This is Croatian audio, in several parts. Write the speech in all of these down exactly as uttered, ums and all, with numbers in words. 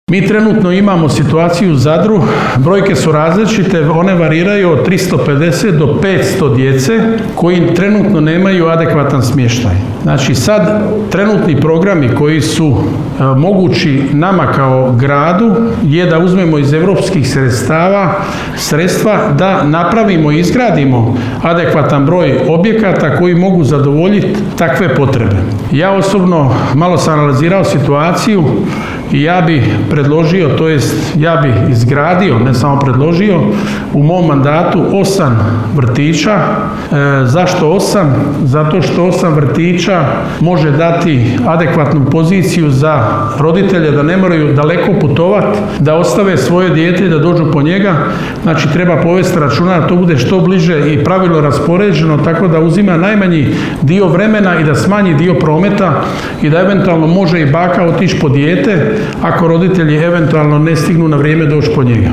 Mi trenutno imamo situaciju u Zadru, brojke su različite, one variraju od tristo pedeset do petsto djece koji trenutno nemaju adekvatan smještaj. Znači sad trenutni programi koji su e, mogući nama kao gradu je da uzmemo iz europskih sredstava sredstva da napravimo i izgradimo adekvatan broj objekata koji mogu zadovoljiti takve potrebe. Ja osobno malo sam analizirao situaciju i ja bi predložio, to jest ja bi izgradio, ne samo predložio, u mom mandatu osam vrtića. E, zašto osam? Zato što osam vrtića može dati adekvatnu poziciju za roditelje da ne moraju daleko putovati, da ostave svoje dijete i da dođu po njega. Znači treba povesti računa da to bude što bliže i pravilno raspoređeno, tako da uzima najmanji dio vremena i da smanji dio prometa i da eventualno može i baka otići po dijete ako roditelji eventualno ne stignu na vrijeme doći po njega.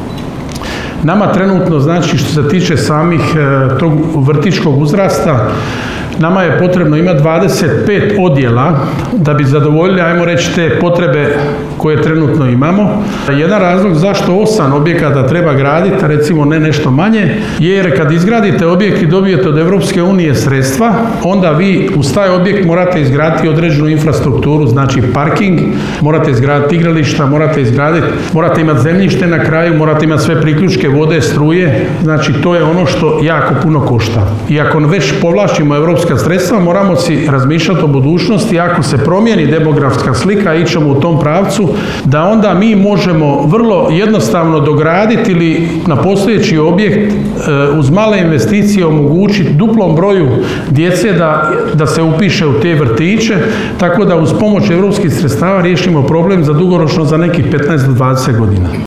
Nama trenutno, znači što se tiče samih e, tog vrtićkog uzrasta, nama je potrebno imati dvadeset pet odjela da bi zadovoljili, ajmo reći, te potrebe koje trenutno imamo. Jedan razlog zašto osam objekata treba graditi, recimo ne nešto manje, jer kad izgradite objekt i dobijete od Europske unije sredstva, onda vi uz taj objekt morate izgraditi određenu infrastrukturu, znači parking, morate izgraditi igrališta, morate izgraditi, morate imati zemljište na kraju, morate imati sve priključke, vode, struje, znači to je ono što jako puno košta. I ako već povlačimo europska sredstva, moramo si razmišljati o budućnosti, ako se promijeni demografska slika, ićemo u tom pravcu, da onda mi možemo vrlo jednostavno dograditi ili na postojeći objekt uz male investicije omogućiti duplom broju djece da, da se upiše u te vrtiće, tako da uz pomoć europskih sredstava riješimo problem za dugoročno za nekih petnaest do dvadeset godina.